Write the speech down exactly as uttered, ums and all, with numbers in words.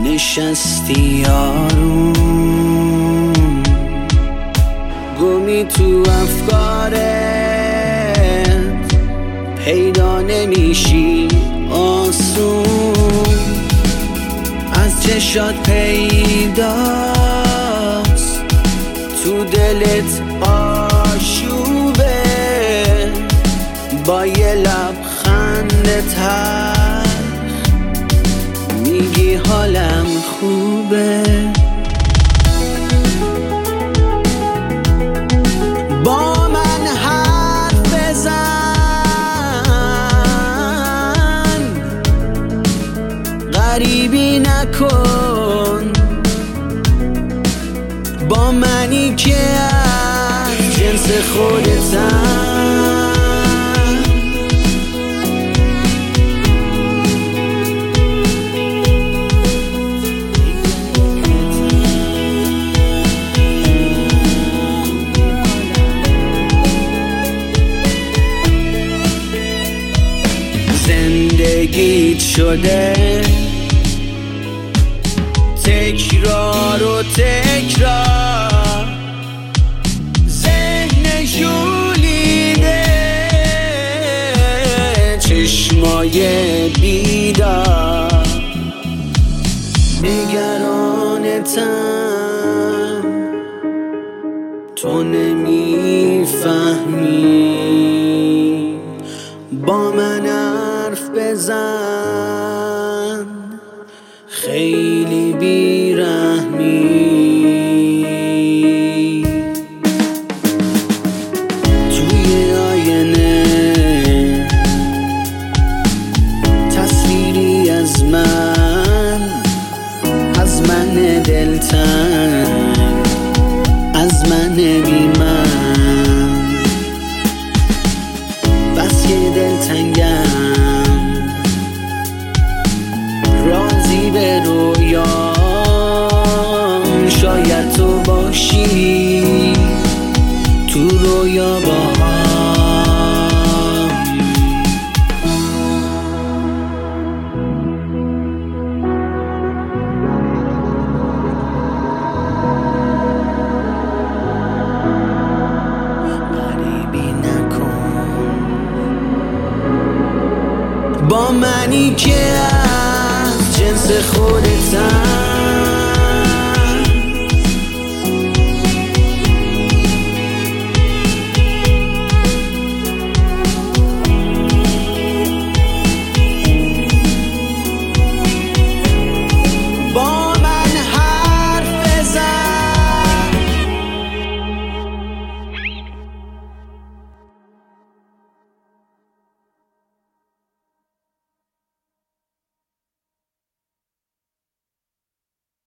نشستی آروم، گمی تو افکارت، پیدا نمیشی آسون، از چشات پیداست تو دلت آشوبه، با یه لبخند تلخ میگی حالم خوبه. با من حرف بزن، غریبی نکن، با منی که از جنس خودتم. زندگیت شده تکرار و تکرار، ذهن ژولیده، چشمای بیدار، نگرانتم، تو نمیفهمی، با من حرف بزن، خیلی بیرحمی. توی آینه تصویری از من، از من دلتنگ، از من بی من، بس که دلتنگم، راضی به رویام، شاید تو باشی تو رویا با هم. غریبی نکن، با منی که از جنس خودتم.